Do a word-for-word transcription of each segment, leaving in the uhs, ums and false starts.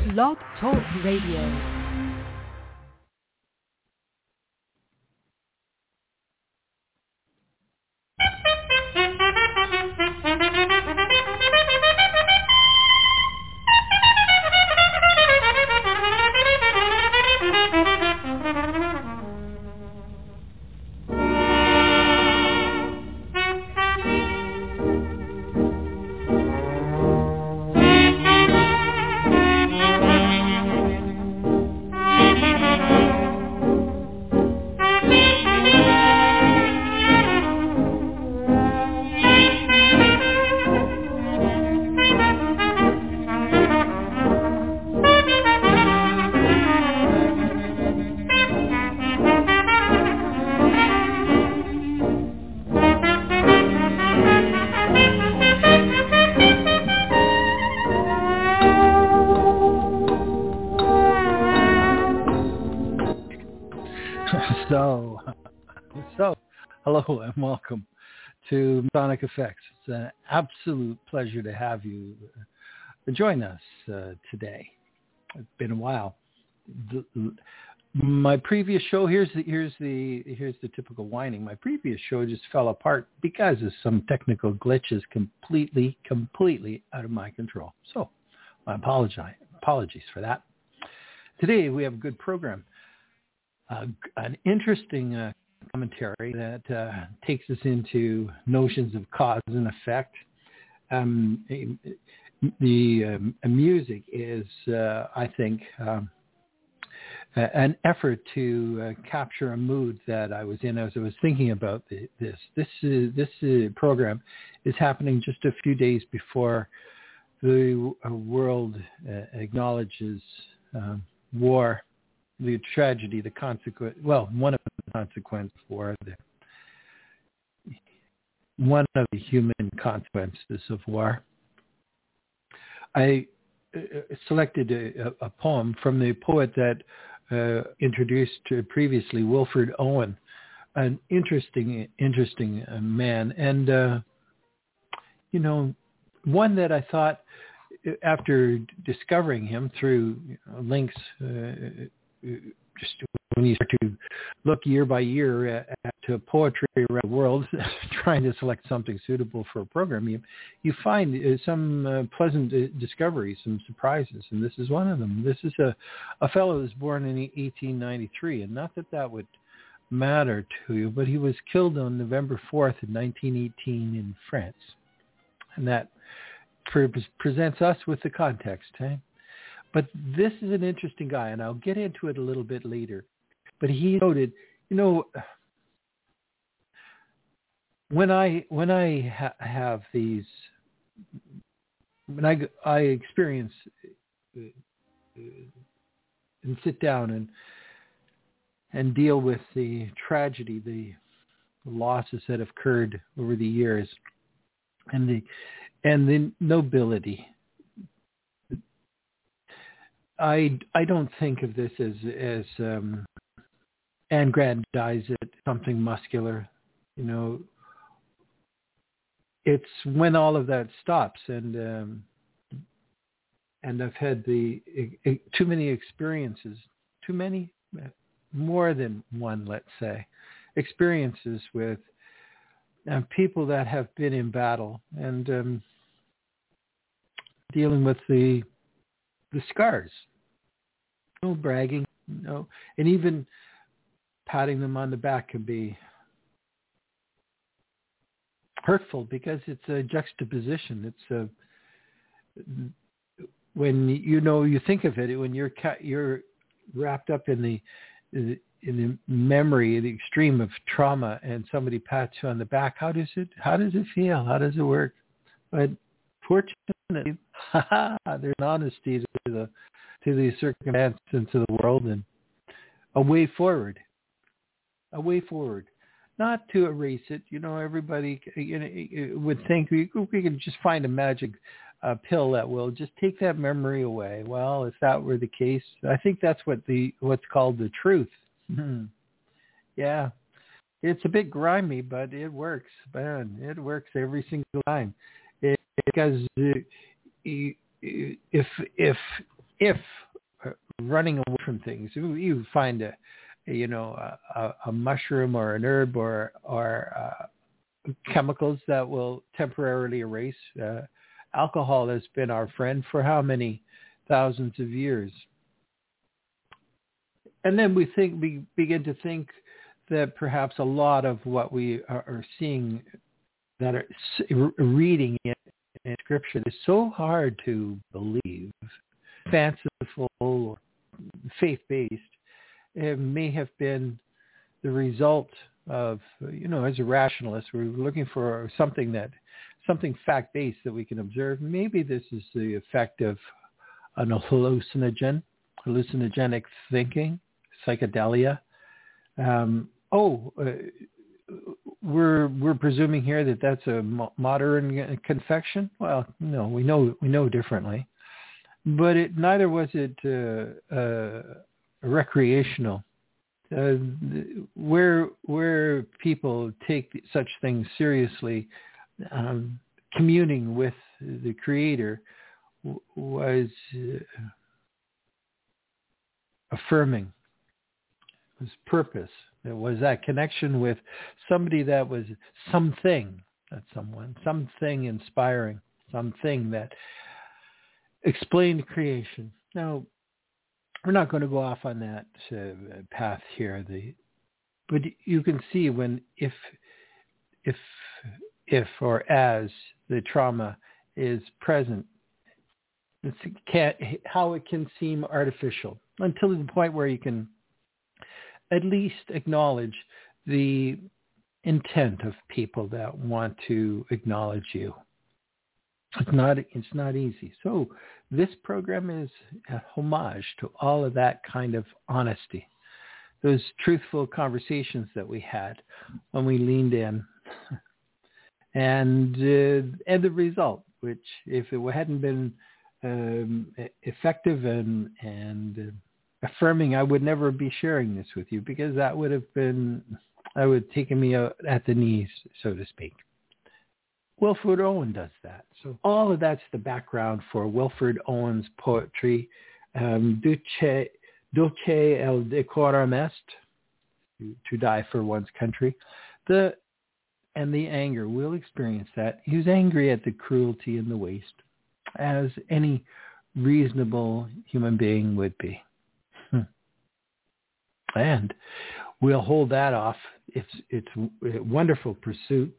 Blog Talk Radio. So, so, hello and welcome to Sonic Effects. It's an absolute pleasure to have you join us uh, today. It's been a while. The, my previous show, here's the here's the here's the typical whining. My previous show just fell apart because of some technical glitches, completely, completely out of my control. So, I apologize. Apologies for that. Today we have a good program. Uh, an interesting uh, commentary that uh, takes us into notions of cause and effect. Um, the um, music is, uh, I think, um, an effort to uh, capture a mood that I was in as I was thinking about the, this. This is, this is, program is happening just a few days before the world uh, acknowledges uh, war. The tragedy, the consequence, well, one of the consequences for the, one of the human consequences of war. I uh, selected a, a poem from the poet that uh, introduced previously, Wilfred Owen, an interesting, interesting uh, man. And, uh, you know, one that I thought after discovering him through you know, links, uh, just when you start to look year by year at, at poetry around the world, trying to select something suitable for a program, you, you find uh, some uh, pleasant uh, discoveries, some surprises, and this is one of them. This is a, a fellow who was born in eighteen ninety-three, and not that that would matter to you, but he was killed on November fourth in nineteen eighteen in France, and that pre- presents us with the context, eh? But this is an interesting guy, and I'll get into it a little bit later. But he noted, you know, when I when I ha- have these, when I I experience uh, and sit down and and deal with the tragedy, the losses that have occurred over the years, and the and the nobility. I, I don't think of this as as um, aggrandize it, something muscular. You know, it's when all of that stops, and um, and I've had the uh, too many experiences, too many, more than one, let's say, experiences with uh, people that have been in battle and um, dealing with the the scars. No bragging, no, and even patting them on the back can be hurtful because it's a juxtaposition. It's a when you know you think of it when you're you're wrapped up in the in the memory, the extreme of trauma, and somebody pats you on the back. How does it? How does it feel? How does it work? But fortunately, there's an honesty to the. to the circumstance and to the world, and a way forward, a way forward, not to erase it. You know, everybody you know, would think we, we could just find a magic uh, pill that will just take that memory away. Well, if that were the case, I think that's what the what's called the truth. Hmm. Yeah, it's a bit grimy, but it works, man. It works every single time it, because uh, if if if uh, running away from things, you, you find a, a you know a, a mushroom or an herb or or uh, chemicals that will temporarily erase. Uh, alcohol has been our friend for how many thousands of years, and then we think we begin to think that perhaps a lot of what we are, are seeing, that are reading in, in Scripture, is so hard to believe, fanciful or faith-based. It may have been the result of, you know, as a rationalist, we're looking for something that, something fact-based that we can observe. Maybe this is the effect of an hallucinogen, hallucinogenic thinking, psychedelia. Um, oh, uh, we're we're presuming here that that's a mo- modern confection. Well, no, we know we know differently, but it neither was it uh, uh, recreational. Uh, where where people take such things seriously, um, communing with the Creator w- was uh, affirming. It was purpose. It was that connection with somebody that was something, not someone, something inspiring, something that explained creation. Now, we're not going to go off on that uh, path here. The, but you can see when, if, if, if, or as the trauma is present, it's can't, how it can seem artificial until the point where you can at least acknowledge the intent of people that want to acknowledge you. It's not, it's not easy. So this program is a homage to all of that kind of honesty, those truthful conversations that we had when we leaned in, and uh, and the result, which if it hadn't been um, effective and and uh, affirming, I would never be sharing this with you, because that would have been, I would have taken me out at the knees, so to speak. Wilfred Owen does that. So all of that's the background for Wilfred Owen's poetry. Um, Duce, Dulce el decorum est, to, to die for one's country. The and the anger, we'll experience that. He was angry at the cruelty and the waste, as any reasonable human being would be. Hmm. And we'll hold that off. It's it's a wonderful pursuit.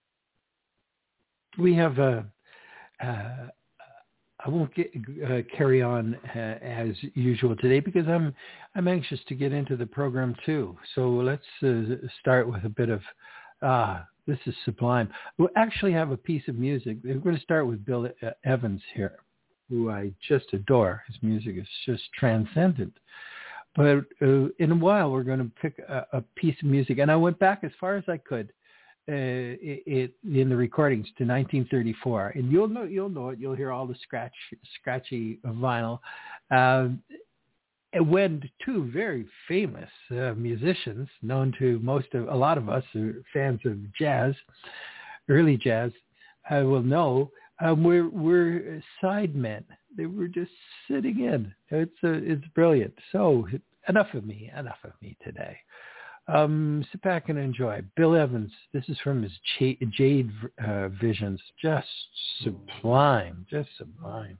We have a, uh, I won't get, uh, carry on uh, as usual today, because I'm I'm anxious to get into the program too. So let's uh, start with a bit of, ah, this is sublime. We'll actually have a piece of music. We're going to start with Bill Evans here, who I just adore. His music is just transcendent. But uh, in a while, we're going to pick a, a piece of music. And I went back as far as I could Uh, it, it in the recordings to nineteen thirty-four, and you'll know you'll know it. You'll hear all the scratch, scratchy vinyl. Uh, when two very famous uh, musicians, known to most of a lot of us who are fans of jazz, early jazz, uh, will know, um, we're we're sidemen. They were just sitting in. It's a, it's brilliant. So enough of me. Enough of me today. Um, sit back and enjoy. Bill Evans, this is from his Jade uh, Visions. Just sublime, just sublime.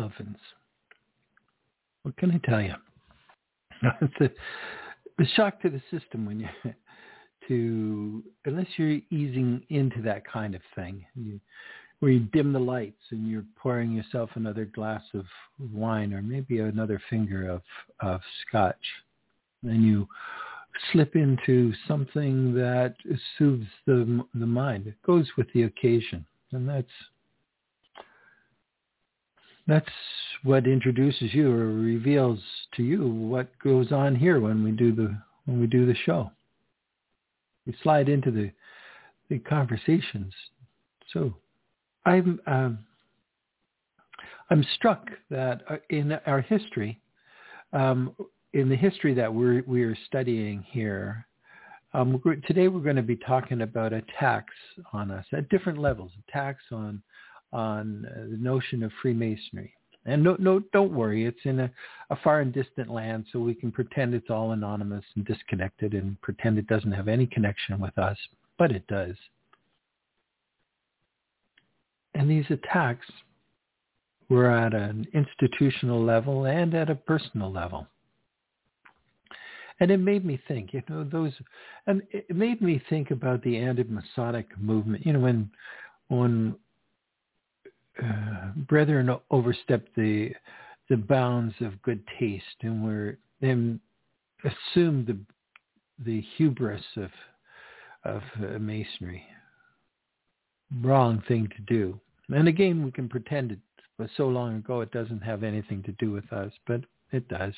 ovens. What can I tell you? It's a, a shock to the system when you to unless you're easing into that kind of thing, you, where you dim the lights and you're pouring yourself another glass of wine or maybe another finger of of scotch, and you slip into something that soothes the the mind. It goes with the occasion, and that's that's what introduces you or reveals to you what goes on here when we do the when we do the show. We slide into the the conversations. So I'm um, I'm struck that in our history, um, in the history that we're we're studying here, um, we're, today we're going to be talking about attacks on us at different levels, attacks on on uh, the notion of Freemasonry. And no, no, don't worry, it's in a, a far and distant land, so we can pretend it's all anonymous and disconnected and pretend it doesn't have any connection with us, but it does. And these attacks were at an institutional level and at a personal level. And it made me think, you know, those, and it made me think about the anti-Masonic movement, you know, when, when uh, brethren overstepped the the bounds of good taste and were and assumed the the hubris of of uh, Masonry. Wrong thing to do. And again, we can pretend it was so long ago it doesn't have anything to do with us, but it does.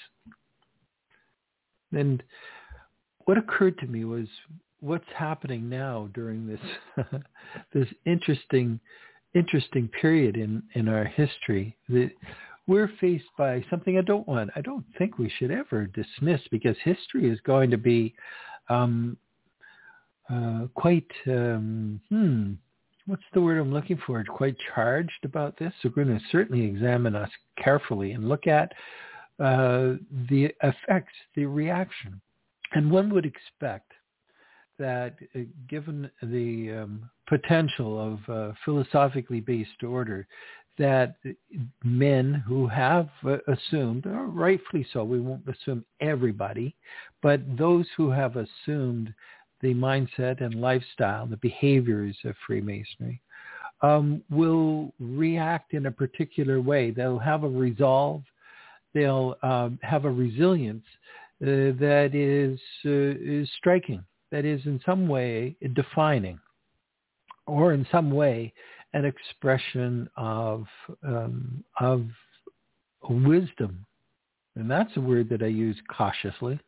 And what occurred to me was what's happening now during this this interesting interesting period in, in our history. That we're faced by something I don't want. I don't think we should ever dismiss, because history is going to be um, uh, quite, um, hmm, what's the word I'm looking for? Quite charged about this. So we're going to certainly examine us carefully and look at uh, the effects, the reaction. And one would expect that uh, given the um, potential of uh, philosophically based order, that men who have uh, assumed, or rightfully so, we won't assume everybody, but those who have assumed the mindset and lifestyle, the behaviors of Freemasonry, um, will react in a particular way. They'll have a resolve. They'll um, have a resilience uh, that is uh, is striking. That is in some way defining, or in some way an expression of um, of wisdom. And that's a word that I use cautiously.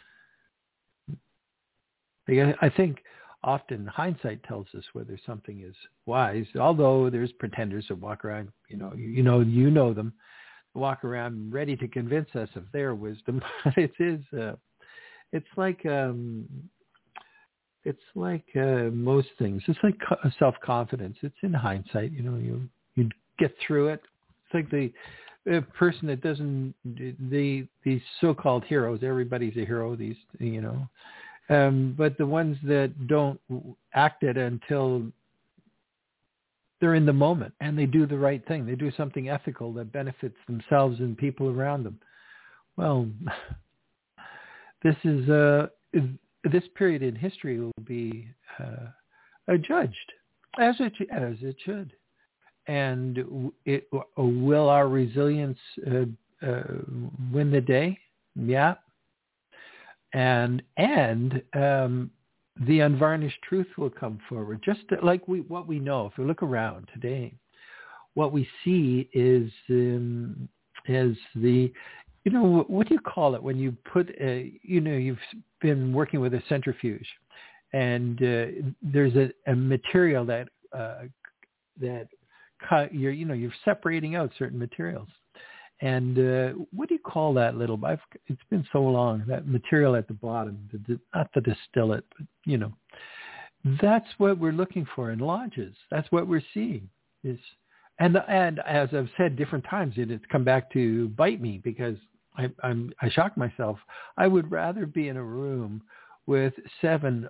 I think often hindsight tells us whether something is wise, although there's pretenders that walk around, you know, you know, you know them, walk around ready to convince us of their wisdom. It is, uh, it's like, um, It's like uh, most things. It's like self-confidence. It's in hindsight. You know, you you get through it. It's like the, the person that doesn't, the these so-called heroes. Everybody's a hero. These, you know, um, but the ones that don't act it until they're in the moment and they do the right thing. They do something ethical that benefits themselves and people around them. Well, this is uh. Is, this period in history will be uh, judged, as it as it should, and it will our resilience uh, uh, win the day? Yeah, and and um, the unvarnished truth will come forward, just like we what we know. If we look around today, what we see is um, is the You know, what do you call it when you put, a, you know, you've been working with a centrifuge and uh, there's a, a material that, uh, that you're, you know, you're separating out certain materials. And uh, what do you call that little, I've, it's been so long, that material at the bottom, the, not the distillate, but, you know, that's what we're looking for in lodges. That's what we're seeing is, and, and as I've said different times, it, it's come back to bite me because I, I'm, I shock myself. I would rather be in a room with seven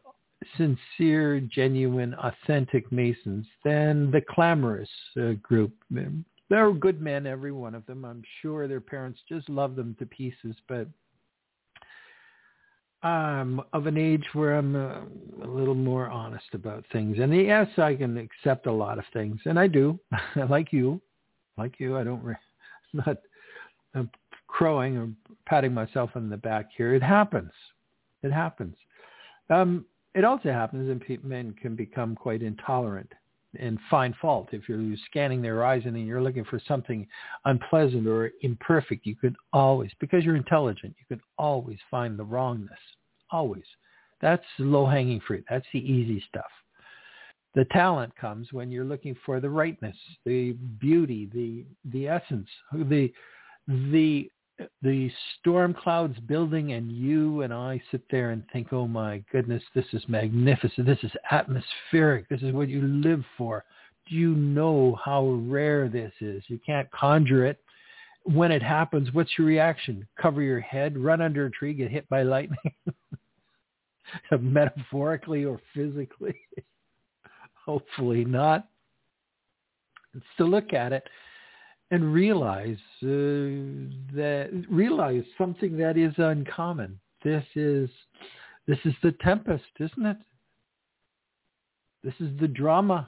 sincere, genuine, authentic Masons than the clamorous uh, group. They're good men, every one of them. I'm sure their parents just love them to pieces, but I'm of an age where I'm a, a little more honest about things. And yes, I can accept a lot of things, and I do. like you, like you, I don't. Re- not I'm crowing or patting myself on the back here. It happens. It happens. Um, it also happens, and pe- men can become quite intolerant and find fault. If you're scanning their horizon and you're looking for something unpleasant or imperfect, you can always, because you're intelligent, you can always find the wrongness. Always. That's low-hanging fruit. That's the easy stuff. The talent comes when you're looking for the rightness, the beauty, the the essence, the the the storm clouds building, and you and I sit there and think, oh my goodness, this is magnificent. This is atmospheric. This is what you live for. Do you know how rare this is? You can't conjure it. When it happens, what's your reaction? Cover your head, run under a tree, get hit by lightning, metaphorically or physically. Hopefully not. It's to look at it and realize uh, that realize something that is uncommon. This is this is the tempest, isn't it? This is the drama.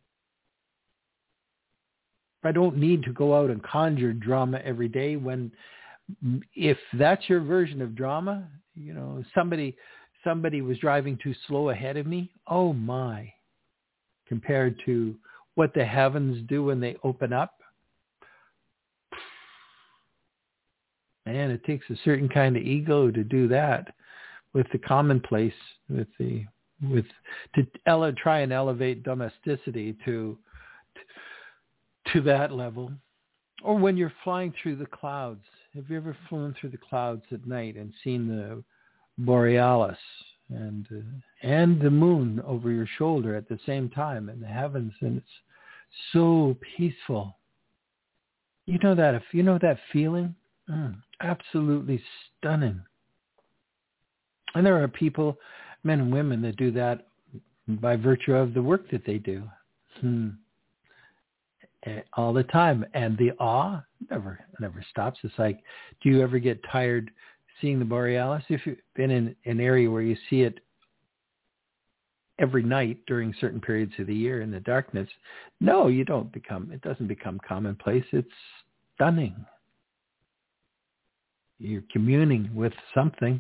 I don't need to go out and conjure drama every day. When, if that's your version of drama, you know, somebody somebody was driving too slow ahead of me. Oh my! Compared to what the heavens do when they open up. Man, it takes a certain kind of ego to do that with the commonplace, with the with to ele- try and elevate domesticity to, to to that level. Or when you're flying through the clouds. Have you ever flown through the clouds at night and seen the borealis and uh, and the moon over your shoulder at the same time in the heavens, and it's so peaceful. You know that if you know that feeling. Mm, absolutely stunning. And there are people, men and women, that do that by virtue of the work that they do hmm. all the time. And the awe never never stops. It's like, do you ever get tired seeing the borealis? If you've been in an area where you see it every night during certain periods of the year in the darkness, no, you don't become, it doesn't become commonplace. It's stunning. You're communing with something.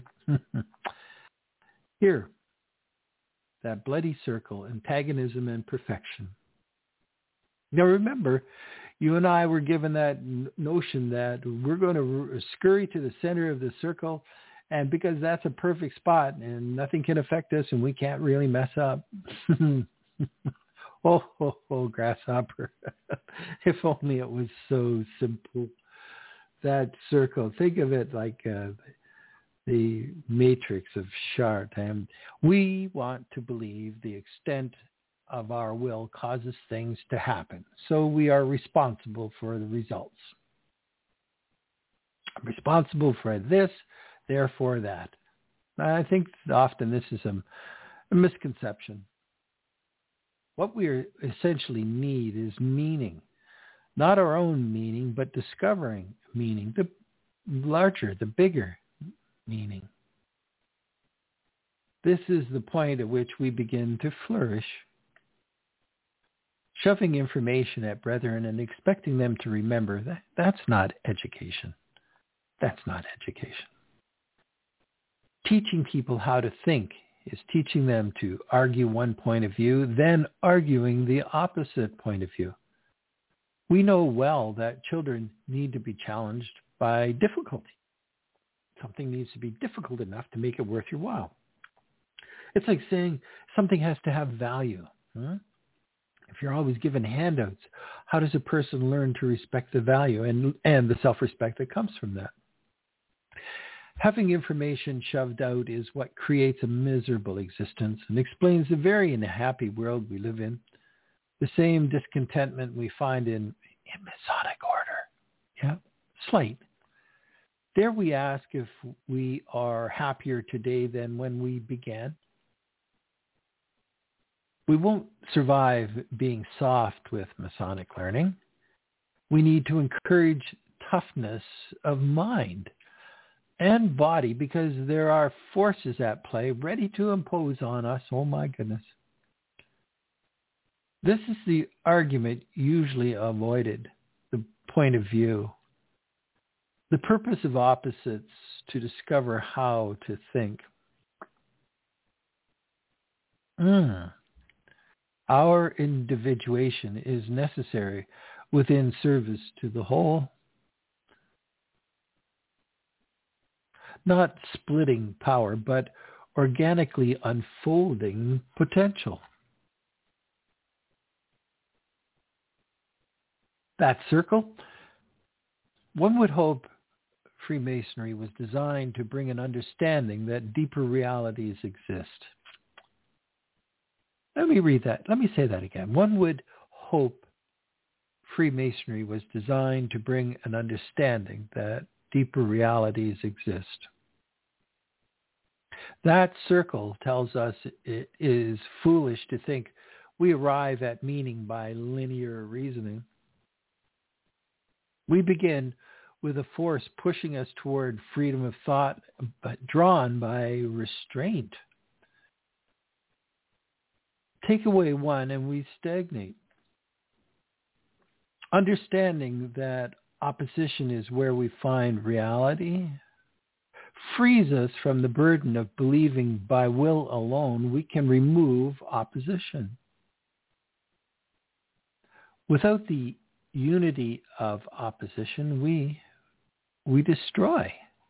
Here, that bloody circle, antagonism and perfection. Now remember, you and I were given that notion that we're going to scurry to the center of the circle, and because that's a perfect spot and nothing can affect us and we can't really mess up. oh, oh, oh, grasshopper. If only it was so simple. That circle, think of it like uh, the matrix of Chart. And we want to believe the extent of our will causes things to happen. So we are responsible for the results. I'm responsible for this, therefore that. I think often this is a, a misconception. What we essentially need is meaning. Not our own meaning, but discovering meaning, the larger, the bigger meaning. This is the point at which we begin to flourish. Shoving information at brethren and expecting them to remember, that, that's not education. That's not education. Teaching people how to think is teaching them to argue one point of view, then arguing the opposite point of view. We know well that children need to be challenged by difficulty. Something needs to be difficult enough to make it worth your while. It's like saying something has to have value. Huh? If you're always given handouts, how does a person learn to respect the value and, and the self-respect that comes from that? Having information shoved out is what creates a miserable existence and explains the very unhappy world we live in. The same discontentment we find in, in Masonic order. Yeah, slight. Dare we ask if we are happier today than when we began? We won't survive being soft with Masonic learning. We need to encourage toughness of mind and body because there are forces at play ready to impose on us. Oh my goodness. This is the argument usually avoided, the point of view. The purpose of opposites to discover how to think. Mm. Our individuation is necessary within service to the whole. Not splitting power, but organically unfolding potential. That circle, one would hope Freemasonry was designed to bring an understanding that deeper realities exist. Let me read that. Let me say that again. One would hope Freemasonry was designed to bring an understanding that deeper realities exist. That circle tells us it is foolish to think we arrive at meaning by linear reasoning. We begin with a force pushing us toward freedom of thought, but drawn by restraint. Take away one and we stagnate. Understanding that opposition is where we find reality frees us from the burden of believing by will alone we can remove opposition. Without the unity of opposition, we we destroy.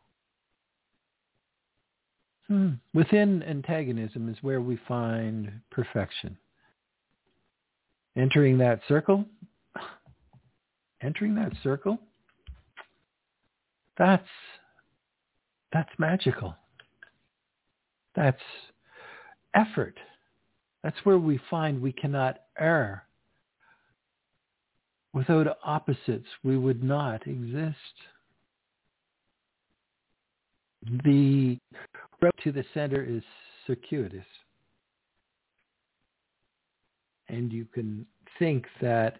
Hmm. Within antagonism is where we find perfection. Entering that circle, entering that circle, that's that's magical. That's effort. That's where we find we cannot err. Without opposites, we would not exist. The road to the center is circuitous. And you can think that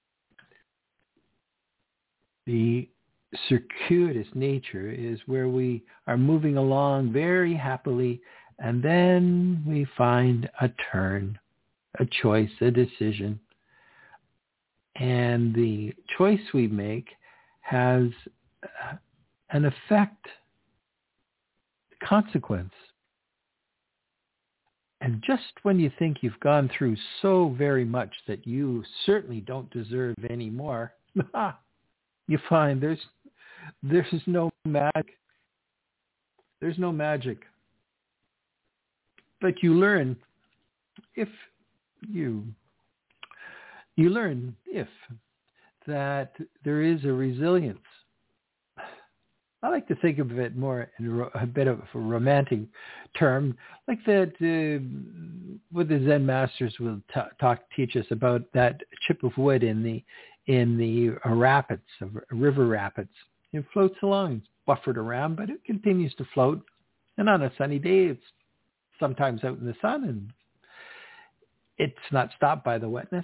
the circuitous nature is where we are moving along very happily, and then we find a turn, a choice, a decision. And the choice we make has an effect, consequence. And just when you think you've gone through so very much that you certainly don't deserve any more, you find there's there's no magic. There's no magic. But you learn if you you learn if that there is a resilience. I like to think of it more in a bit of a romantic term, like that uh, what the Zen masters will t- talk teach us about that chip of wood in the in the uh, rapids, of river rapids. It floats along, it's buffered around, but it continues to float. And on a sunny day, it's sometimes out in the sun, and it's not stopped by the wetness.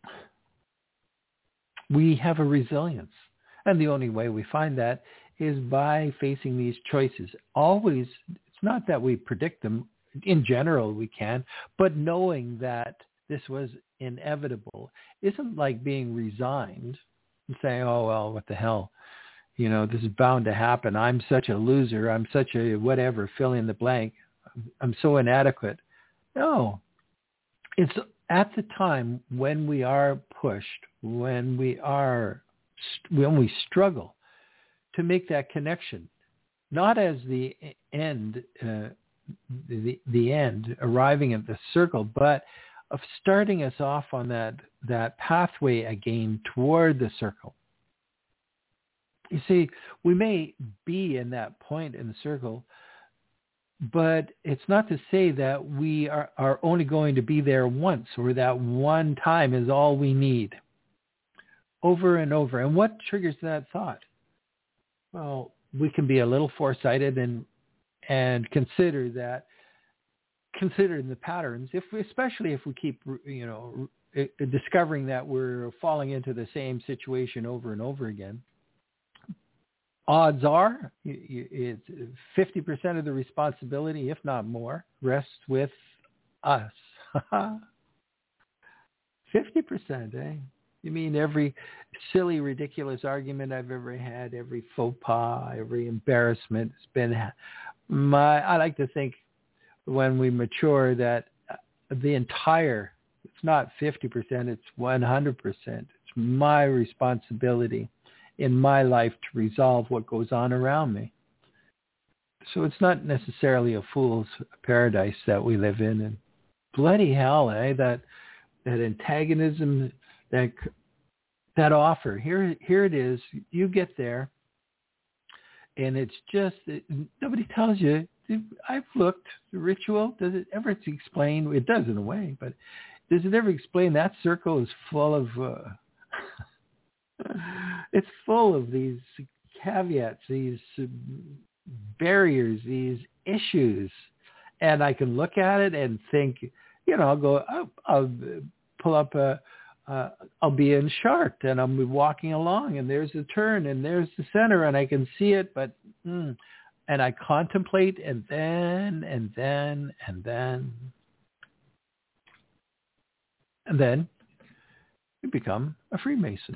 We have a resilience, and the only way we find that is by facing these choices. Always, it's not that we predict them. In general, we can, but knowing that this was inevitable isn't like being resigned and saying, oh, well, what the hell? You know, this is bound to happen. I'm such a loser. I'm such a whatever, fill in the blank. I'm so inadequate. No, it's at the time when we are pushed, when we are, when we struggle to make that connection, not as the end, uh, the the end, arriving at the circle, but of starting us off on that that pathway again toward the circle. You see, we may be in that point in the circle, but it's not to say that we are, are only going to be there once, or that one time is all we need. Over and over. And what triggers that thought? Well, we can be a little foresighted and and consider that, consider the patterns, if we, especially if we keep, you know, uh, discovering that we're falling into the same situation over and over again. Odds are it's fifty percent of the responsibility, if not more, rests with us. fifty percent, eh? You mean every silly, ridiculous argument I've ever had, every faux pas, every embarrassment has been my, I like to think when we mature that the entire, it's not fifty percent, it's one hundred percent. It's my responsibility in my life to resolve what goes on around me. So it's not necessarily a fool's paradise that we live in. And bloody hell, eh? That that antagonism, that that offer. Here, here it is. You get there, and it's just it, nobody tells you. I've looked. The ritual, does it ever explain? It does in a way, but does it ever explain that circle is full of? Uh, it's full of these caveats, these barriers, these issues, and I can look at it and think, you know, I'll go, I'll, I'll pull up a, uh, I'll be in Chart, and I'll be walking along, and there's the turn, and there's the center, and I can see it, but, mm, and I contemplate, and then, and then, and then, and then you become a Freemason.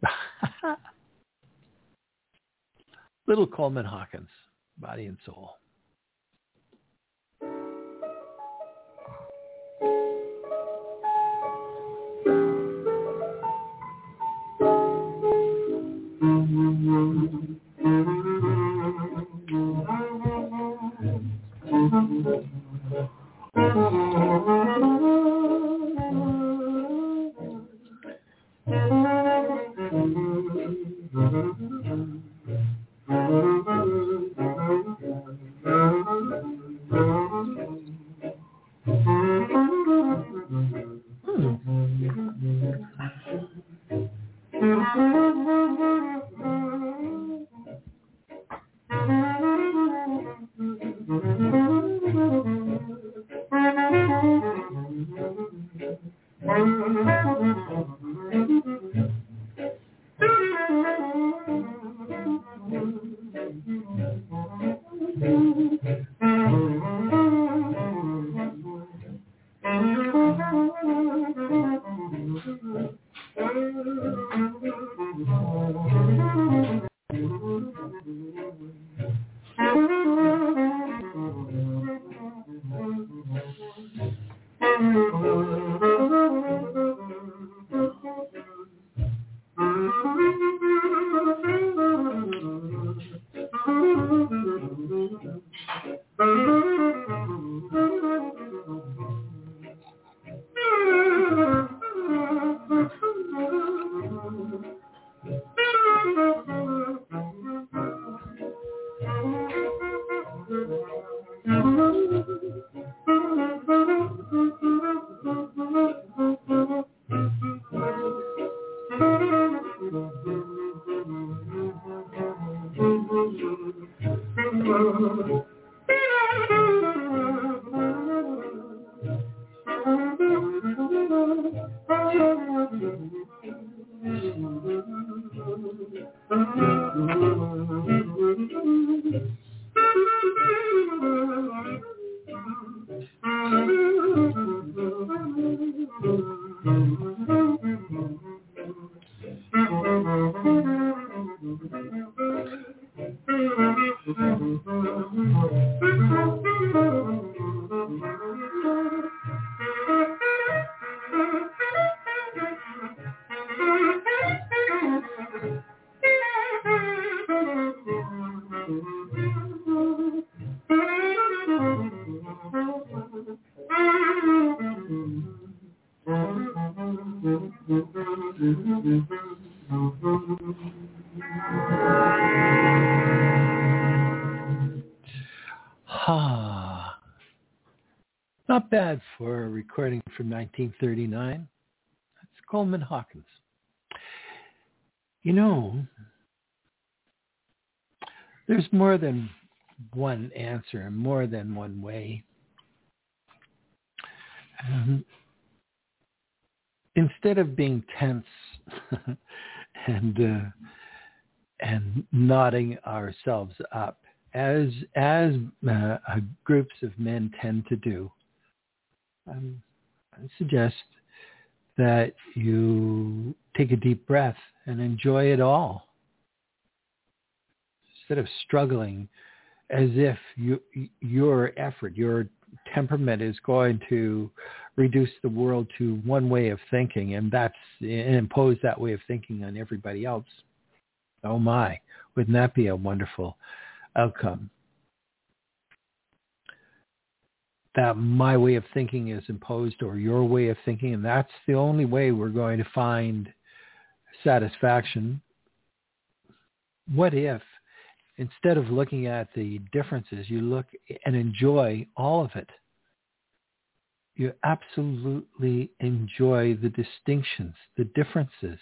Little Coleman Hawkins, Body and Soul. Ha. Not bad for a recording from nineteen thirty-nine. That's Coleman Hawkins. You know, there's more than one answer and more than one way. Um, instead of being tense and uh, and knotting ourselves up, as as uh, groups of men tend to do, um, I suggest that you take a deep breath and enjoy it all, instead of struggling as if you, your effort, your temperament is going to reduce the world to one way of thinking, and that's and impose that way of thinking on everybody else. Oh my, wouldn't that be a wonderful outcome? That my way of thinking is imposed, or your way of thinking, and that's the only way we're going to find satisfaction. What if, instead of looking at the differences, you look and enjoy all of it? You absolutely enjoy the distinctions, the differences.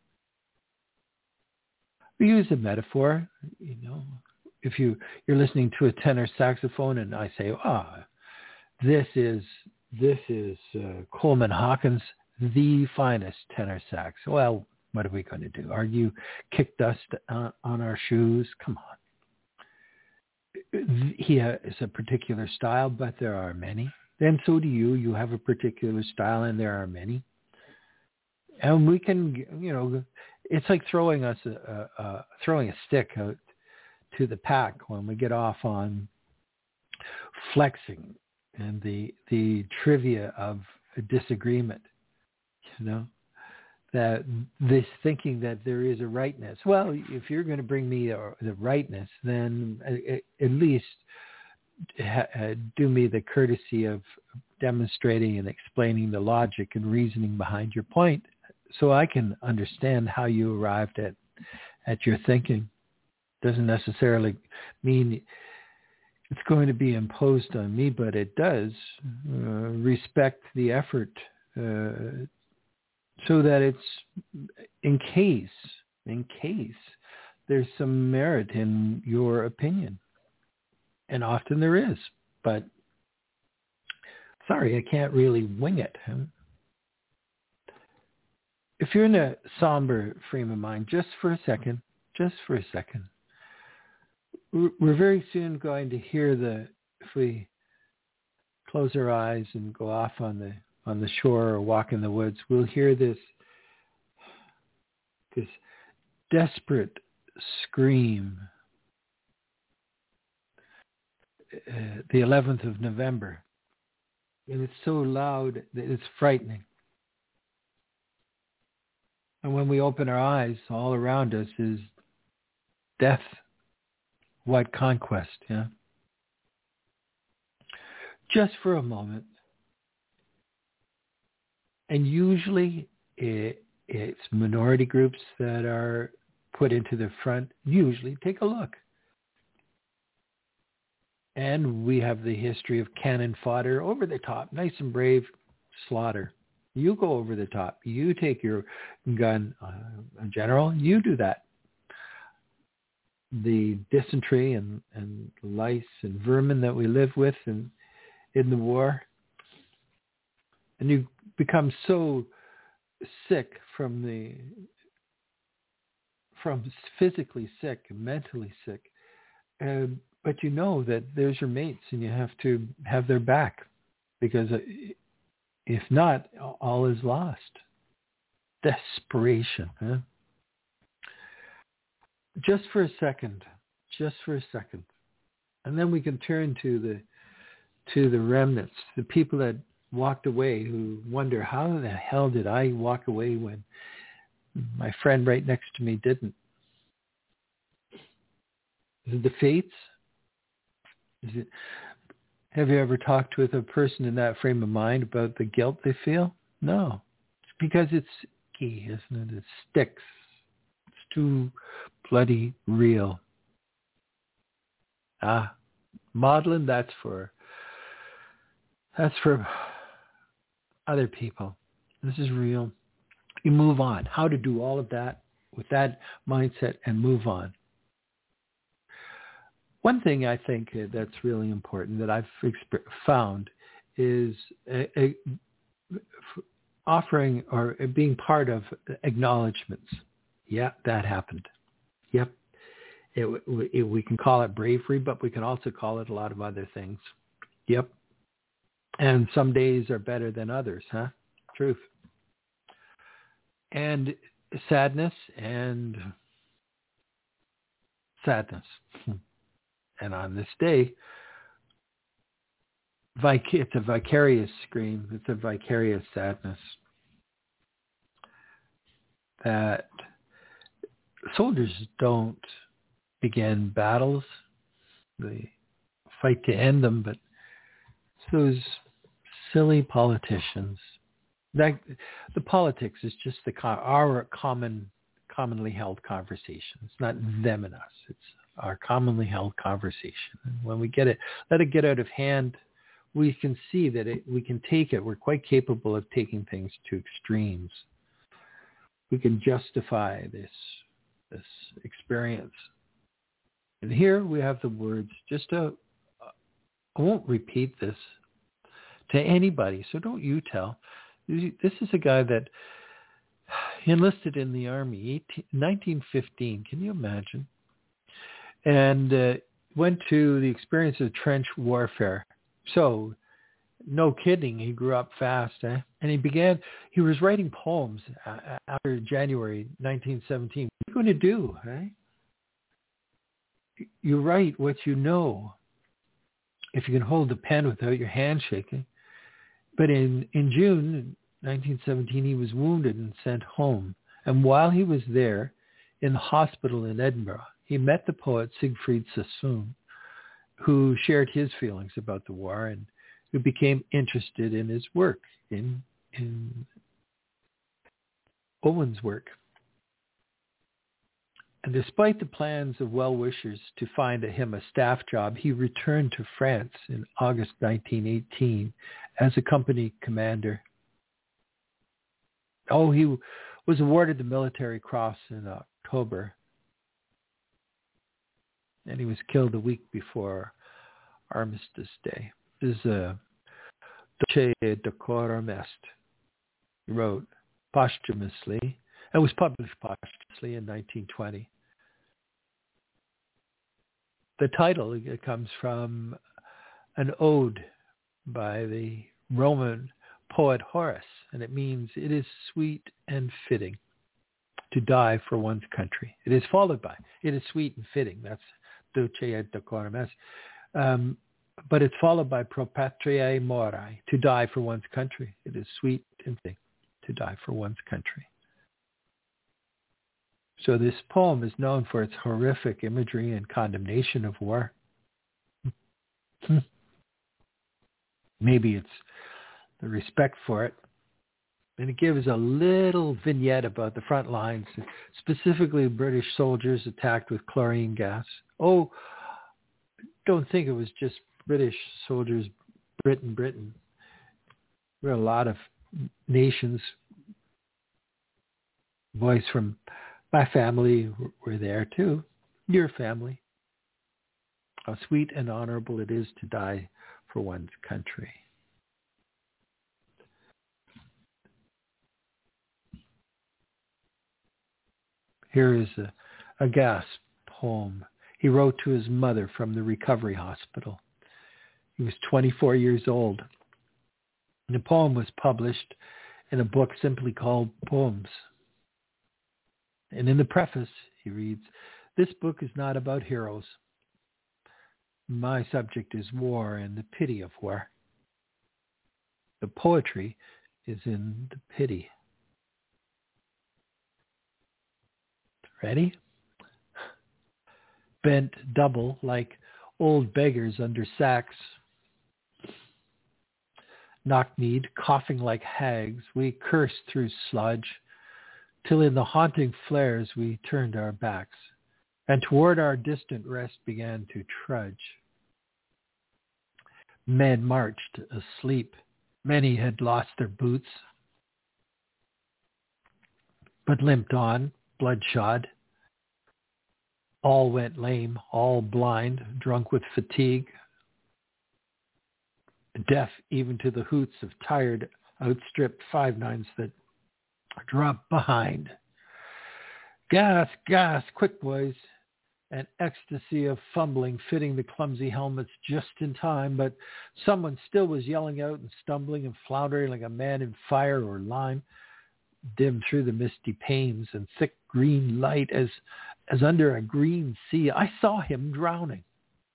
We use a metaphor, you know, if you, you're listening to a tenor saxophone and I say, ah, oh, this is, this is uh, Coleman Hawkins, the finest tenor sax. Well, what are we going to do? Argue, kick dust uh, on our shoes? Come on. He has a particular style, but there are many. And so do you. You have a particular style, and there are many. And we can, you know, it's like throwing us a, a, a throwing a stick out to the pack when we get off on flexing and the the trivia of a disagreement. You know, that this thinking that there is a rightness. Well, if you're going to bring me a, the rightness, then at least ha, do me the courtesy of demonstrating and explaining the logic and reasoning behind your point, so I can understand how you arrived at at your thinking. Doesn't necessarily mean it's going to be imposed on me, but it does uh, respect the effort uh, so that it's in case, in case there's some merit in your opinion. And often there is, but sorry, I can't really wing it. If you're in a somber frame of mind, just for a second, just for a second, we're very soon going to hear the, if we close our eyes and go off on the on the shore or walk in the woods, we'll hear this this desperate scream. Uh, the eleventh of November, and it's so loud that it's frightening. And when we open our eyes, all around us is death, white conquest, yeah? Just for a moment. And usually it, it's minority groups that are put into the front. Usually, take a look. And we have the history of cannon fodder, over the top, nice and brave slaughter. You go over the top. You take your gun, uh, General. You do that. The dysentery and, and lice and vermin that we live with in, in the war. And you become so sick from the, from physically sick and mentally sick. Uh, but you know that there's your mates and you have to have their back, because if not, all is lost. Desperation. Huh? Just for a second, just for a second. And then we can turn to the to the remnants, the people that walked away, who wonder, how the hell did I walk away when my friend right next to me didn't? Is it the fates? Is it? Have you ever talked with a person in that frame of mind about the guilt they feel? No. It's because it's icky, isn't it? It sticks. It's too bloody real. Ah, Maudlin, that's for that's for other people. This is real. You move on. How to do all of that with that mindset and move on. One thing I think that's really important that I've exp- found is a, a, offering or being part of acknowledgments. Yeah, that happened. Yep. It, it, we can call it bravery, but we can also call it a lot of other things. Yep. And some days are better than others, huh? Truth. And sadness and sadness. And on this day, vic- it's a vicarious scream. It's a vicarious sadness that soldiers don't begin battles. They fight to end them, but those silly politicians. That, the politics is just the our common, commonly held conversation. It's not them and us. It's our commonly held conversation. And when we get it, let it get out of hand, we can see that it, we can take it. We're quite capable of taking things to extremes. We can justify this this experience. And here we have the words. Just a, I won't repeat this to anybody, so don't you tell. This is a guy that enlisted in the Army nineteen fifteen. Can you imagine? And uh, went to the experience of trench warfare. So, no kidding, he grew up fast. Eh? And he began, he was writing poems uh, after January nineteen seventeen. What are you going to do? Eh? You write what you know. If you can hold the pen without your hand shaking. But in, in June nineteen seventeen, he was wounded and sent home. And while he was there in the hospital in Edinburgh, he met the poet Siegfried Sassoon, who shared his feelings about the war and who became interested in his work, in, in Owen's work. And despite the plans of well-wishers to find him a staff job, he returned to France in August nineteen eighteen as a company commander. Oh, he was awarded the Military Cross in October. And he was killed a week before Armistice Day. This is a Dulce Decorum Est. He wrote posthumously and was published posthumously in nineteen twenty. The title it comes from an ode by the Roman poet Horace, and it means it is sweet and fitting to die for one's country. It is followed by, it is sweet and fitting. That's Dulce et Decorum Est. Um, but it's followed by pro patriae mori, to die for one's country. It is sweet and fitting to die for one's country. So this poem is known for its horrific imagery and condemnation of war. Maybe it's the respect for it. And it gives a little vignette about the front lines, specifically British soldiers attacked with chlorine gas. Oh, don't think it was just British soldiers, Britain, Britain. There were a lot of nations. Boys from my family were there too. Your family. How sweet and honorable it is to die for one's country. Here is a, a gas poem he wrote to his mother from the recovery hospital. He was twenty-four years old. And the poem was published in a book simply called Poems. And in the preface, he reads, "This book is not about heroes. My subject is war and the pity of war. The poetry is in the pity." Ready? Bent double like old beggars under sacks, knock-kneed, coughing like hags, we cursed through sludge, till in the haunting flares we turned our backs, and toward our distant rest began to trudge. Men marched asleep. Many had lost their boots, but limped on, bloodshot. All went lame, all blind, drunk with fatigue, deaf even to the hoots of tired outstripped five nines that dropped behind. Gas, gas, quick boys. An ecstasy of fumbling fitting the clumsy helmets just in time, but someone still was yelling out and stumbling and floundering like a man in fire or lime, dim through the misty panes and thick green light as, as under a green sea. I saw him drowning.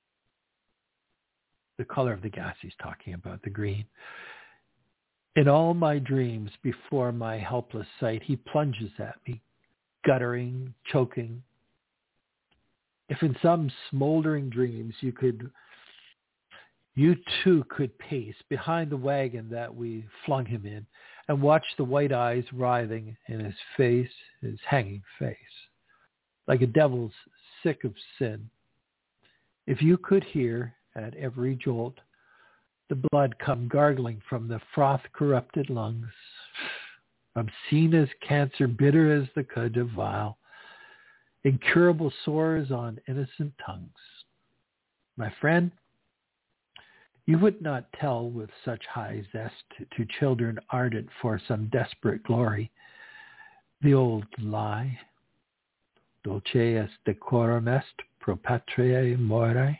The color of the gas he's talking about, the green. In all my dreams before my helpless sight, he plunges at me, guttering, choking. If in some smoldering dreams you could, you too could pace behind the wagon that we flung him in and watch the white eyes writhing in his face, his hanging face, like a devil's sick of sin. If you could hear at every jolt the blood come gargling from the froth-corrupted lungs, obscene as cancer, bitter as the cud of vile, incurable sores on innocent tongues. My friend, you would not tell with such high zest to children ardent for some desperate glory the old lie, dulce est decorum est pro patriae more.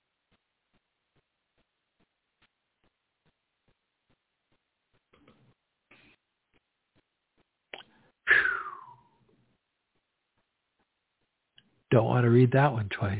Don't want to read that one twice.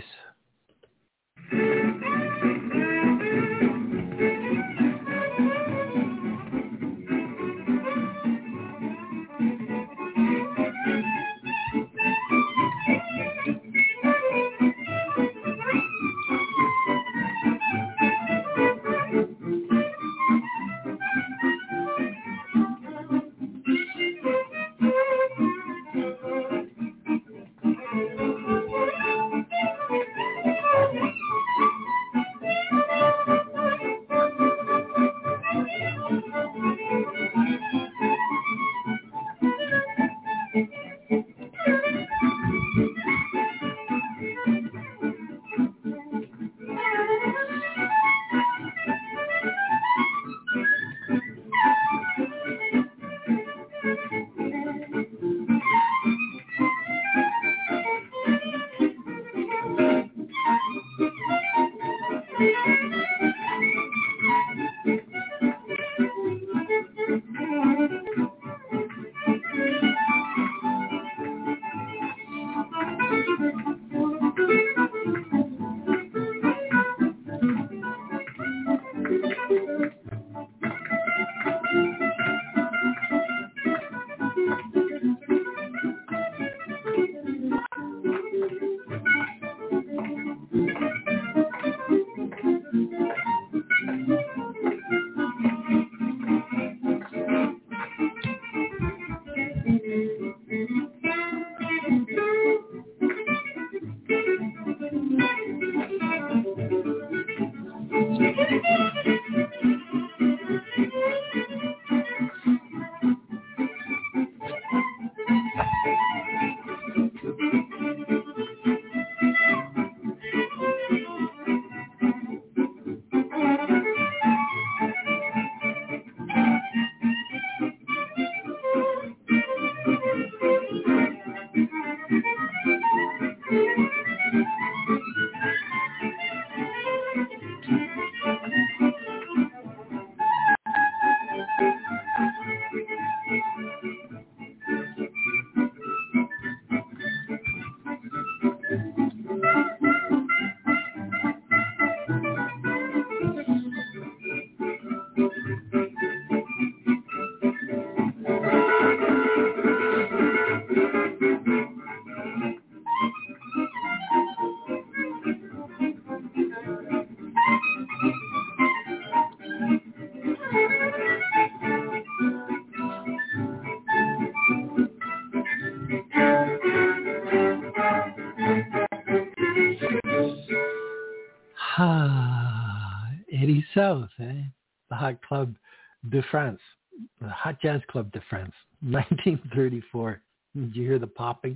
Ah, Eddie South, eh? The Hot Club de France, the Hot Jazz Club de France, nineteen thirty-four. Did you hear the popping?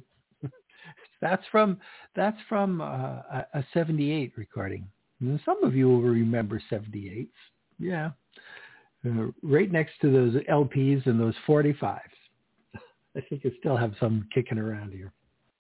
that's from that's from uh, a, a seventy-eight recording. And some of you will remember seventy-eights. Yeah, uh, right next to those L Ps and those forty-fives. I think I still have some kicking around here.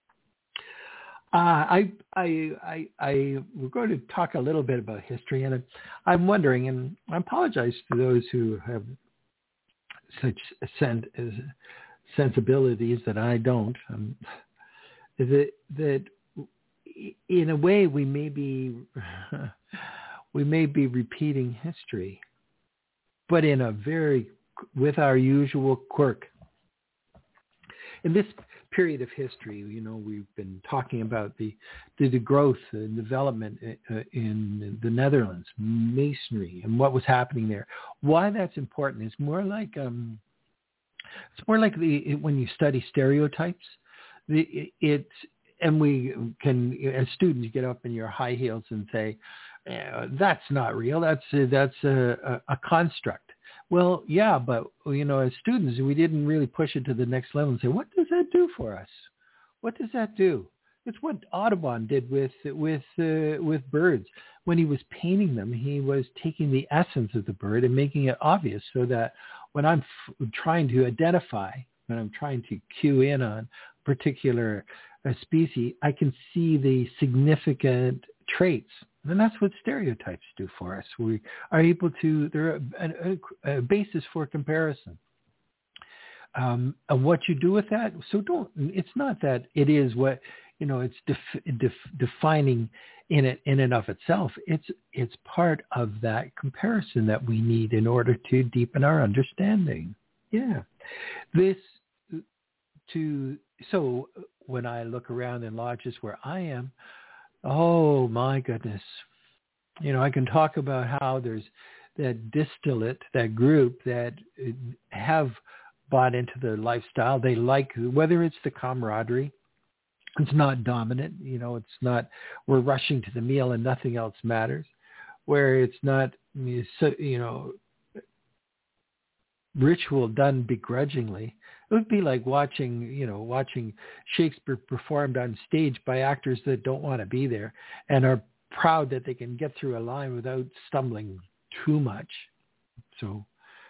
Uh, I, I, I, I, we're going to talk a little bit about history, and I'm wondering, and I apologize to those who have such sen- sensibilities that I don't. Um, that that in a way we may be we may be repeating history, but in a very with our usual quirk. In this period of history, you know, we've been talking about the the, the growth and development uh, in the Netherlands, Masonry, and what was happening there. Why that's important is more like um, it's more like the when you study stereotypes, the it's and we can as students get up in your high heels and say, eh, that's not real. That's a, that's a, a, a construct. Well, yeah, but, you know, as students, we didn't really push it to the next level and say, what does that do for us? What does that do? It's what Audubon did with with uh, with birds. When he was painting them, he was taking the essence of the bird and making it obvious so that when I'm f- trying to identify, when I'm trying to cue in on a particular uh, species, I can see the significant traits. And that's what stereotypes do for us. We are able to, they're a, a, a basis for comparison. Um, and what you do with that, so don't, it's not that it is what, you know, it's def, def, defining in it in and of itself. It's, it's part of that comparison that we need in order to deepen our understanding. Yeah. This, to, so when I look around in lodges where I am, oh my goodness. You know, I can talk about how there's that distillate, that group that have bought into the lifestyle. They like, whether it's the camaraderie, it's not dominant. You know, it's not, we're rushing to the meal and nothing else matters. Where it's not, you know, ritual done begrudgingly. It would be like watching, you know, watching Shakespeare performed on stage by actors that don't want to be there and are proud that they can get through a line without stumbling too much. So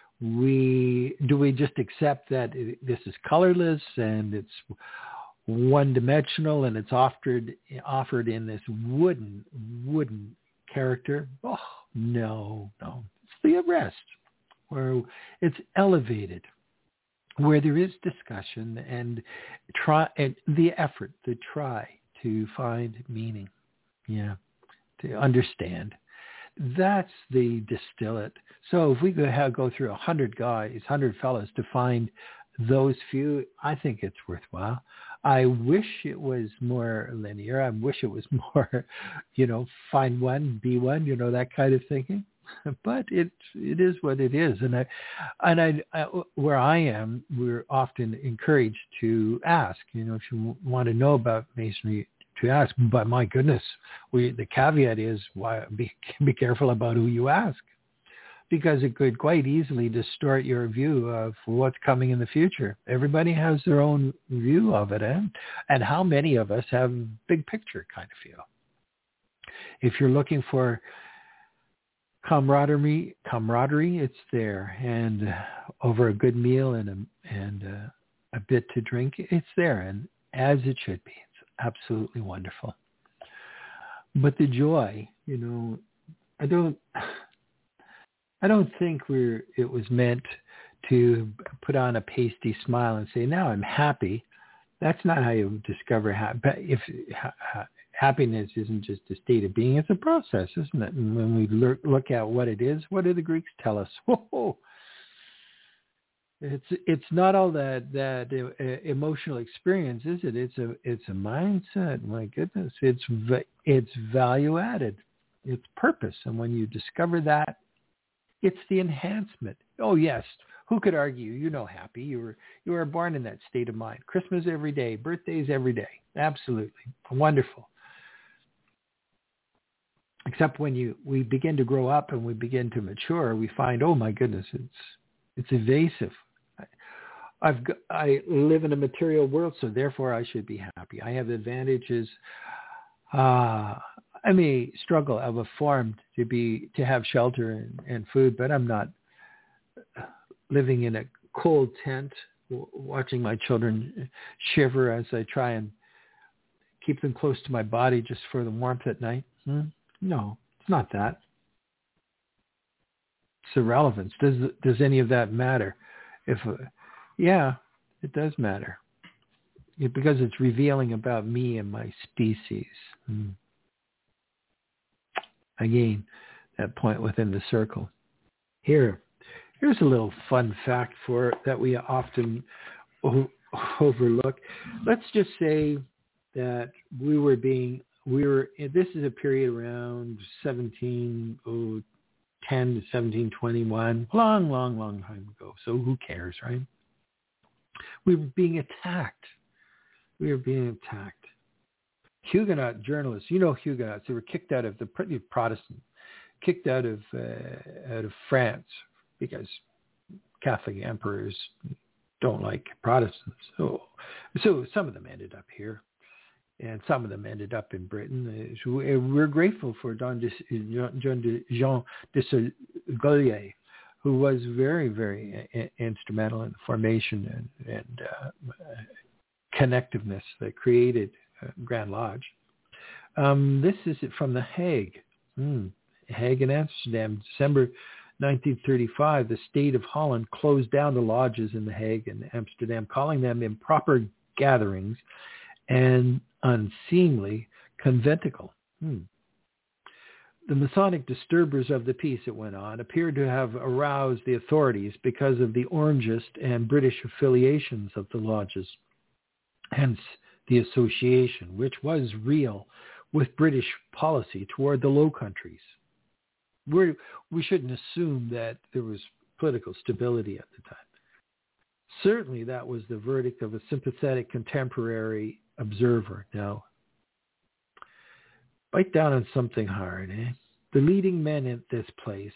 we, do we just accept that this is colorless and it's one-dimensional and it's offered, offered in this wooden, wooden character? Oh, no, no. It's the arrest where it's elevated, where there is discussion and try and the effort to try to find meaning, yeah, to understand. That's the distillate. So if we go have, go through a hundred guys, hundred fellows to find those few, I think it's worthwhile. I wish it was more linear. I wish it was more, you know, find one, be one, you know, that kind of thinking. But it it is what it is, and I and I, I where I am, we're often encouraged to ask. You know, if you want to know about Masonry, to ask. But my goodness, we the caveat is why be be careful about who you ask, because it could quite easily distort your view of what's coming in the future. Everybody has their own view of it, and and how many of us have big picture kind of view. If you're looking for camaraderie, camaraderie, it's there, and uh, over a good meal and a, and uh, a bit to drink, it's there, and as it should be. It's absolutely wonderful. But the joy, you know, I don't, I don't think we're. It was meant to put on a pasty smile and say, "Now I'm happy." That's not how you discover happiness. If ha- happiness isn't just a state of being, it's a process, isn't it? And when we look, look at what it is, what do the Greeks tell us? Whoa, it's it's not all that that uh, emotional experience, is it? It's a it's a mindset. My goodness, it's it's value added, it's purpose, and when you discover that, it's the enhancement. Oh yes. Who could argue? You know, happy. You were you were born in that state of mind. Christmas every day, birthdays every day. Absolutely wonderful. Except when you we begin to grow up and we begin to mature, we find, oh my goodness, it's it's evasive. I've got, I live in a material world, so therefore I should be happy. I have advantages. Uh, I may struggle of a form to be to have shelter and, and food, but I'm not. living in a cold tent, w- watching my children shiver as I try and keep them close to my body just for the warmth at night. Hmm? No, it's not that. It's irrelevant. Does does any of that matter? If uh, yeah, it does matter. It, because it's revealing about me and my species. Hmm. Again, that point within the circle. Here, here's a little fun fact for that we often o- overlook. Let's just say that we were being, we were, this is a period around seventeen ten to seventeen twenty-one, long, long, long time ago. So who cares, right? We were being attacked. We were being attacked. Huguenot journalists, you know Huguenots, they were kicked out of the Protestant, kicked out of uh, out of France because Catholic emperors don't like Protestants. So, so some of them ended up here, and some of them ended up in Britain. So we're grateful for Don de, Jean de, Jean de Solier, who was very, very instrumental in the formation and, and uh, connectiveness that created uh, Grand Lodge. Um, this is from The Hague. Mm. Hague in Amsterdam, December nineteen thirty-five, the state of Holland closed down the lodges in The Hague and Amsterdam, calling them improper gatherings and unseemly conventicle. Hmm. The Masonic disturbers of the peace, it went on, appeared to have aroused the authorities because of the Orangist and British affiliations of the lodges, hence the association, which was real with British policy toward the Low Countries. We're, we shouldn't assume that there was political stability at the time. Certainly that was the verdict of a sympathetic contemporary observer. Now, bite down on something hard, eh? The leading men at this place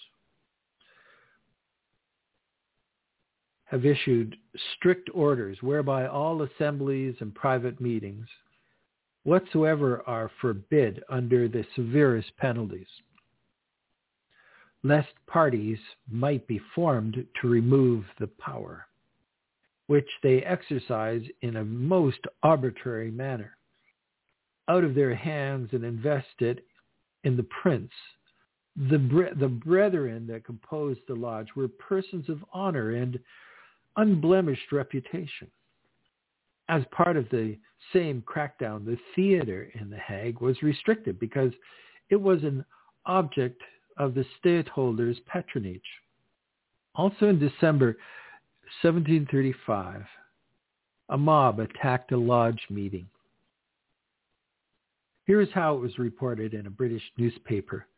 have issued strict orders whereby all assemblies and private meetings whatsoever are forbid under the severest penalties, lest parties might be formed to remove the power, which they exercise in a most arbitrary manner, out of their hands and invest it in the prince. The, bre- the brethren that composed the lodge were persons of honor and unblemished reputation. As part of the same crackdown, the theater in The Hague was restricted because it was an object of the stateholders' patronage. Also in December seventeen thirty-five, a mob attacked a lodge meeting. Here's how it was reported in a British newspaper.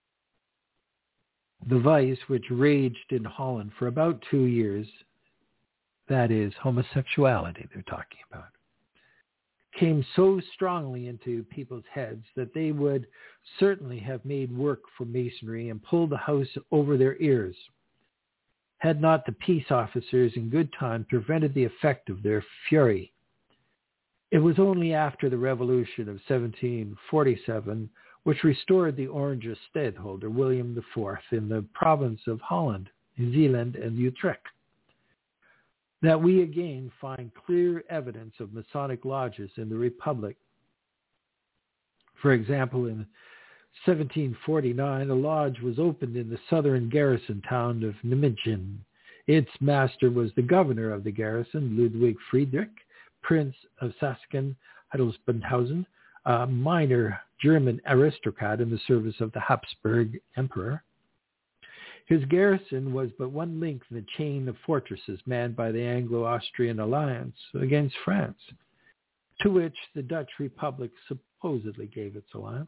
The vice, which raged in Holland for about two years, that is, homosexuality they're talking about, came so strongly into people's heads that they would certainly have made work for Masonry and pulled the house over their ears, had not the peace officers in good time prevented the effect of their fury. It was only after the Revolution of seventeen forty-seven, which restored the Orangist stadtholder William the Fourth in the province of Holland, Zeeland, and Utrecht, that we again find clear evidence of Masonic lodges in the Republic. For example, in seventeen forty-nine, a lodge was opened in the southern garrison town of Nijmegen. Its master was the governor of the garrison, Ludwig Friedrich, Prince of Sachsen-Hildburghausen, a minor German aristocrat in the service of the Habsburg Emperor. His garrison was but one link in the chain of fortresses manned by the Anglo-Austrian alliance against France, to which the Dutch Republic supposedly gave its alliance.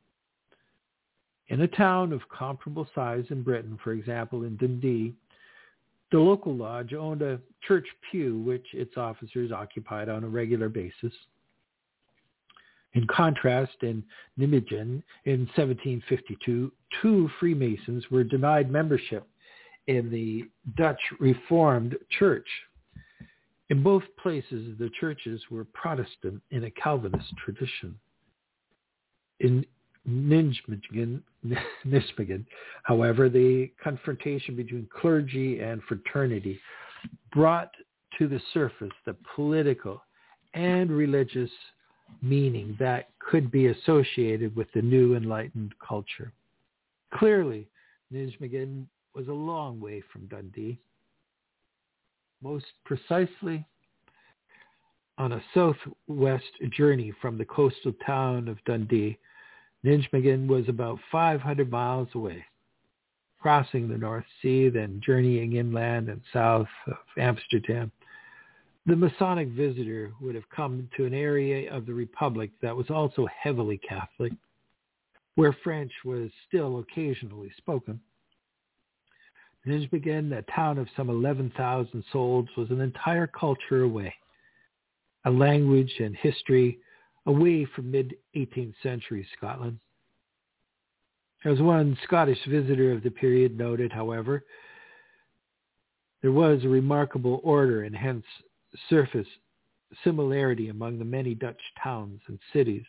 In a town of comparable size in Britain, for example, in Dundee, the local lodge owned a church pew which its officers occupied on a regular basis. In contrast, in Nijmegen in seventeen fifty-two, two Freemasons were denied membership in the Dutch Reformed Church. In both places, the churches were Protestant in a Calvinist tradition. In Nijmegen, Nijmegen, however, the confrontation between clergy and fraternity brought to the surface the political and religious meaning that could be associated with the new enlightened culture. Clearly, Nijmegen was a long way from Dundee. Most precisely, on a southwest journey from the coastal town of Dundee, Nijmegen was about five hundred miles away. Crossing the North Sea, then journeying inland and south of Amsterdam, the Masonic visitor would have come to an area of the Republic that was also heavily Catholic, where French was still occasionally spoken. Nijmegen, a town of some eleven thousand souls, was an entire culture away, a language and history away from mid-eighteenth century Scotland. As one Scottish visitor of the period noted, however, there was a remarkable order and hence surface similarity among the many Dutch towns and cities.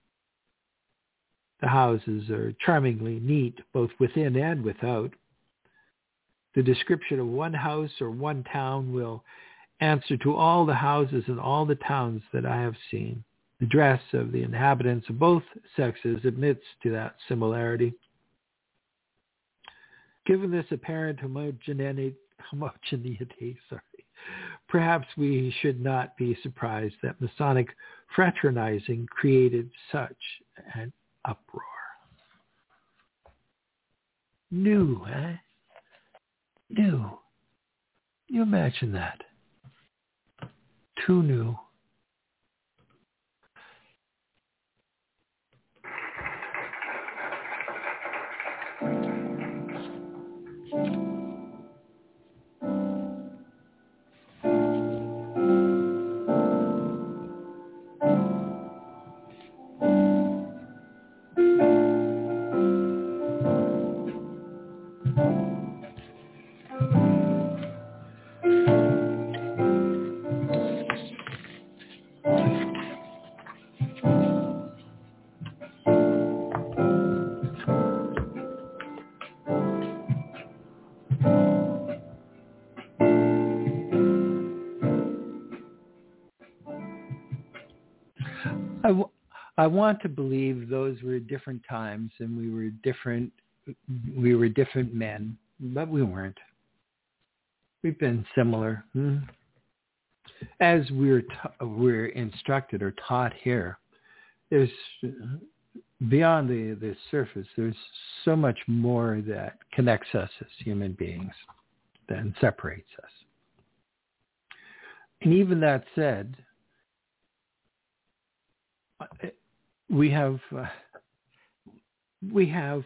The houses are charmingly neat, both within and without. The description of one house or one town will answer to all the houses in all the towns that I have seen. The dress of the inhabitants of both sexes admits to that similarity. Given this apparent homogeneity, homogeneity, sorry, perhaps we should not be surprised that Masonic fraternizing created such an uproar. New, eh? New. You imagine that? Too new. I, w- I want to believe those were different times and we were different, we were different men, but we weren't. We've been similar. Hmm? As we're, ta- we're instructed or taught here, there's, beyond the, the surface, there's so much more that connects us as human beings than separates us. And even that said, we have uh, we have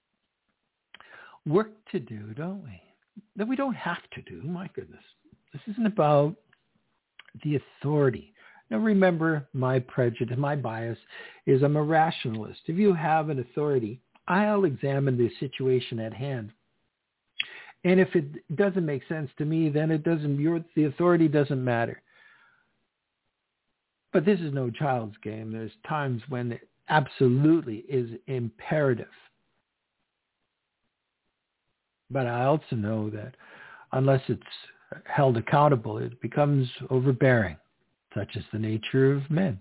work to do, don't we? That we don't have to do. My goodness, this isn't about the authority. Now, remember, my prejudice, my bias is I'm a rationalist. If you have an authority, I'll examine the situation at hand, and if it doesn't make sense to me, then it doesn't. Your the authority doesn't matter. But this is no child's game. There's times when it absolutely is imperative. But I also know that unless it's held accountable, it becomes overbearing, such is the nature of men.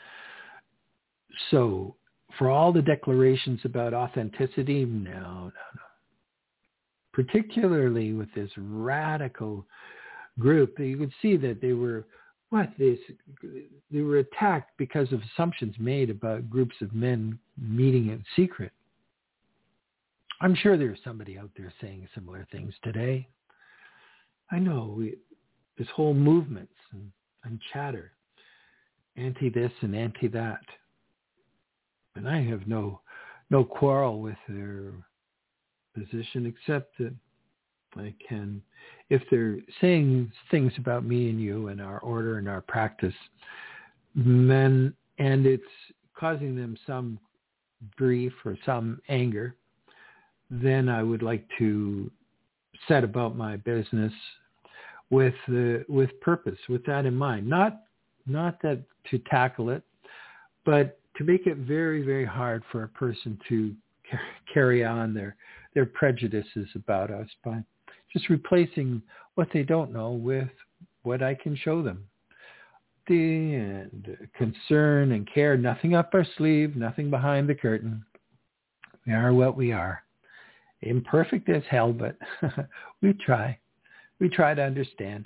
So for all the declarations about authenticity, no, no, no. Particularly with this radical group, you could see that they were What this? They were attacked because of assumptions made about groups of men meeting in secret. I'm sure there's somebody out there saying similar things today. I know we, this whole movements and, and chatter, anti this and anti that, and I have no no quarrel with their position except that I can, if they're saying things about me and you and our order and our practice, men, and it's causing them some grief or some anger, then I would like to set about my business with uh, with purpose, with that in mind. Not not that to tackle it, but to make it very, very hard for a person to carry on their their prejudices about us by just replacing what they don't know with what I can show them. The and concern and care, nothing up our sleeve, nothing behind the curtain. We are what we are. Imperfect as hell, but we try. We try to understand.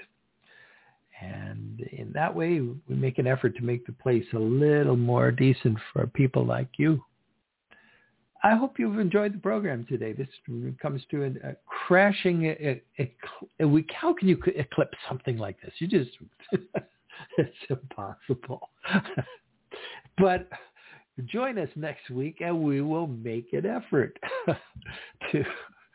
And in that way, we make an effort to make the place a little more decent for people like you. I hope you've enjoyed the program today. This comes to a, a crashing, a, a, a, a, how can you eclipse something like this? You just, it's impossible. But join us next week and we will make an effort to,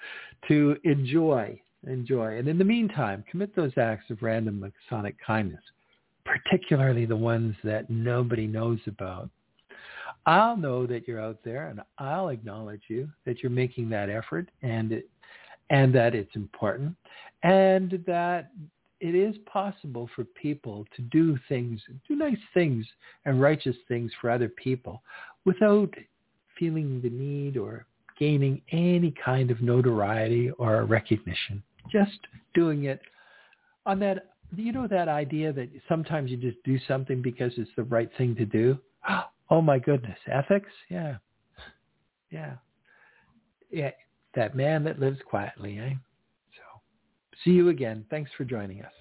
to enjoy, enjoy. And in the meantime, commit those acts of random Masonic kindness, particularly the ones that nobody knows about. I'll know that you're out there, and I'll acknowledge you, that you're making that effort, and it, and that it's important, and that it is possible for people to do things, do nice things and righteous things for other people without feeling the need or gaining any kind of notoriety or recognition. Just doing it on that, you know, that idea that sometimes you just do something because it's the right thing to do. Oh my goodness, ethics? Yeah. Yeah. Yeah. That man that lives quietly, eh? So see you again. Thanks for joining us.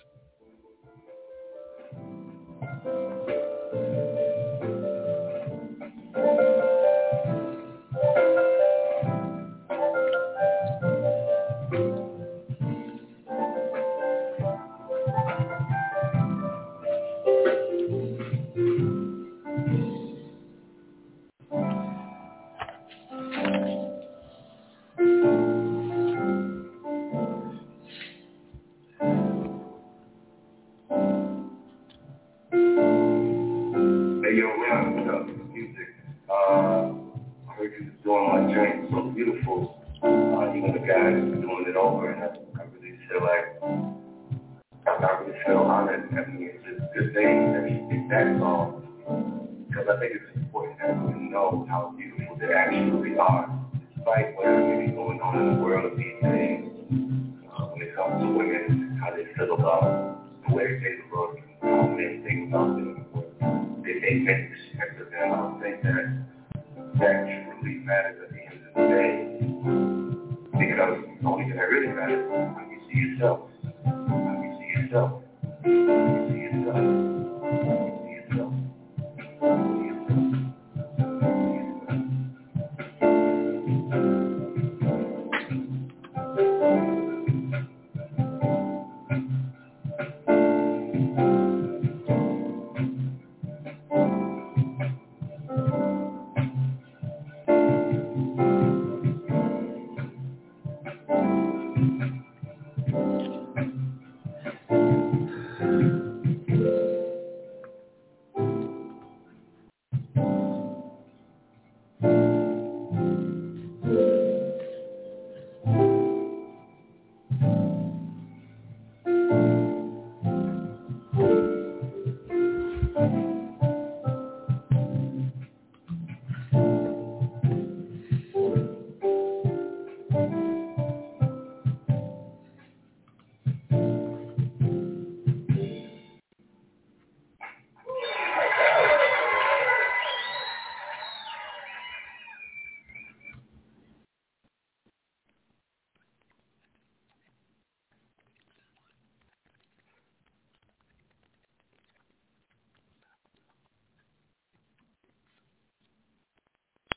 Because the only thing that really matters is when you see yourself